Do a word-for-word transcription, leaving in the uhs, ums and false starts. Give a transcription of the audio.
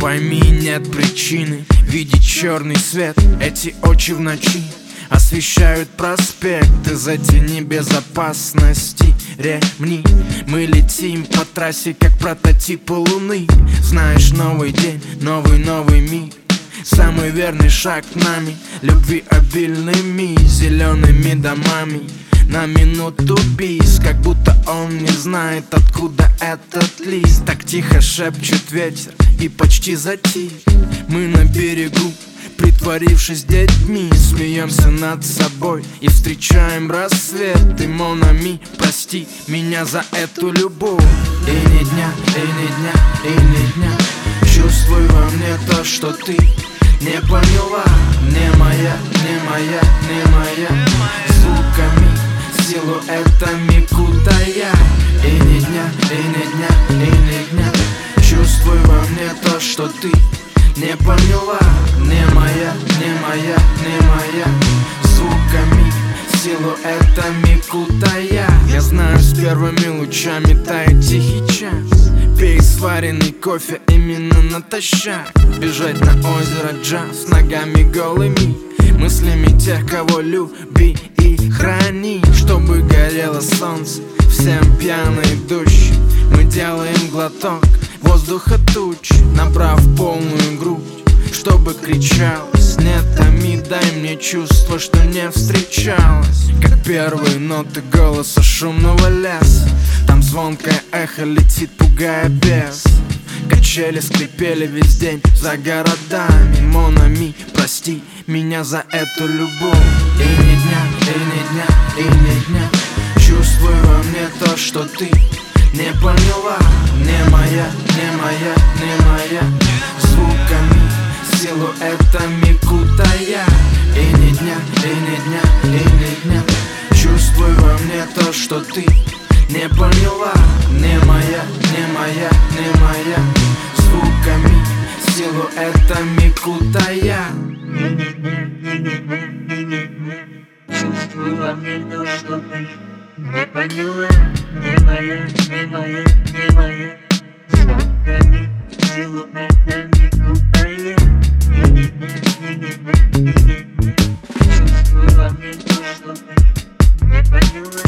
Пойми, нет причины видеть черный свет. Эти очи в ночи освещают проспекты. Затяни безопасности ремни. Мы летим по трассе, как прототипы Луны. Знаешь, новый день, новый-новый мир. Самый верный шаг нами, любви обильными, зелеными домами. На минуту бис, как будто он не знает, откуда этот лист. Так тихо шепчет ветер и почти затих. Мы на берегу, притворившись детьми, смеемся над собой и встречаем рассвет. И mon ami, прости меня за эту любовь. И ни дня, и ни дня, и ни дня чувствуй во мне то, что ты не поняла. Не моя, не моя, не моя. Звуками, силуэтами кутая. И ни дня, и ни дня, и ни дня чувствуй во мне то, что ты не поняла. Не моя, не моя, не моя. Звуками, силуэтами кутая. Я знаю, с первыми лучами тает тихий час. Пей сваренный кофе именно натощак. Бежать на озеро джаз ногами голыми. Мыслями тех, кого люби и храни. Чтобы горело солнце, всем пьяный дождь. Мы делаем глоток воздуха туч, набрав полную грудь, чтобы кричалось. Нет, Ами, дай мне чувство, что не встречалось. Как первые ноты голоса шумного леса. Там звонкое эхо летит, пугая бес. Качели скрипели весь день за городами. Mon ami, прости меня за эту любовь. И ни дня, и ни дня, и ни дня чувствуй во мне то, что ты не поняла. Не моя, не моя, не моя. Звуками, силуэтами кутая. И ни дня, и ни дня, и ни дня чувствуй во мне то, что ты не поняла. Не моя, не моя, не моя. Звуками, силуэтами кутая. Чувствуй во мне то, что ты не поняла. Не моя, не моя, не моя. Звуками, силуэтами кутая. Чувствуй во мне то, что ты не поняла.